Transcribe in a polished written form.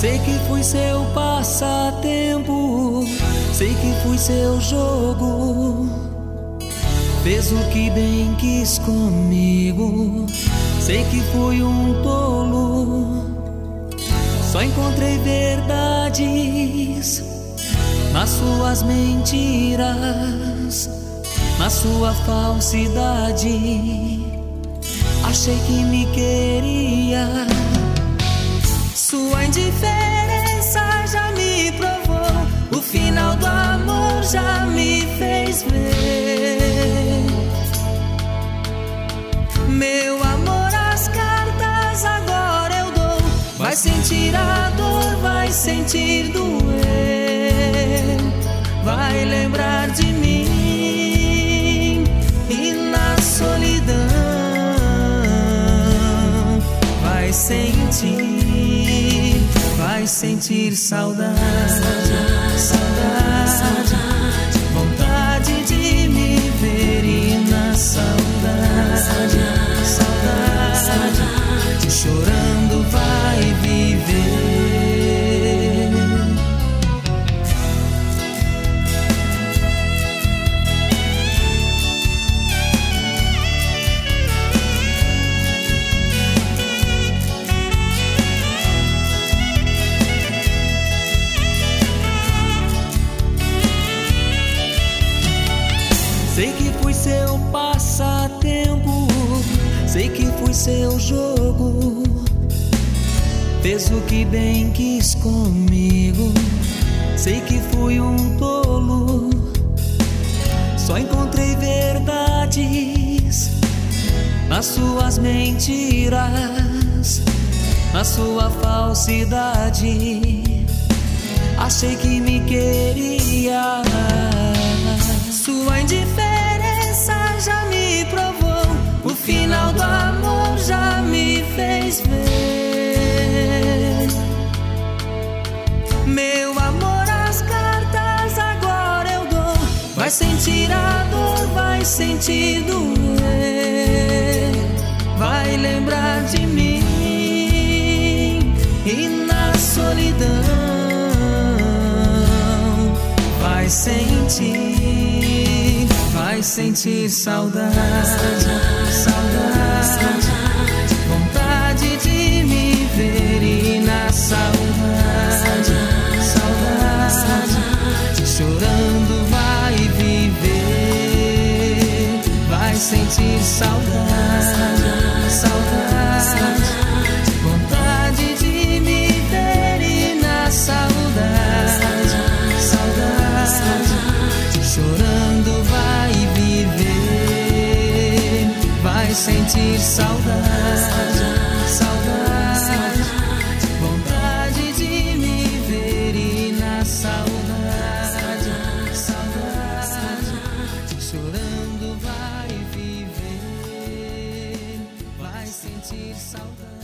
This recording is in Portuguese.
Sei que fui seu passatempo, sei que fui seu jogo. Fez o que bem quis comigo, sei que fui um tolo. Só encontrei verdades nas suas mentiras, na sua falsidade. Achei que me queria, sua indiferença já me provou. O final do amor já me fez ver. Meu amor, as cartas agora eu dou. Vai sentir a dor, vai sentir doer. Vai lembrar de mim e na solidão vai sentir saudade, saudade, vontade de me ver e na saudade, saudade, chorando vai viver. Sei que fui seu passatempo, sei que fui seu jogo. Fez o que bem quis comigo, sei que fui um tolo. Só encontrei verdades nas suas mentiras, na sua falsidade. Achei que me queria, sua indiferença já me provou. O final do amor já me fez ver. Meu amor, as cartas agora eu dou. Vai sentir a dor, vai sentir doer. Vai lembrar de mim e na solidão vai sentir saudade, saudade, vontade de me ver e na saudade, saudade, chorando vai viver. Vai sentir saudade, saudade, vontade de me ver e na saudade, saudade, chorando vai viver. Vai sentir saudade, saudade, vontade de me ver e na saudade, saudade, chorando vai viver. Vai sentir saudade.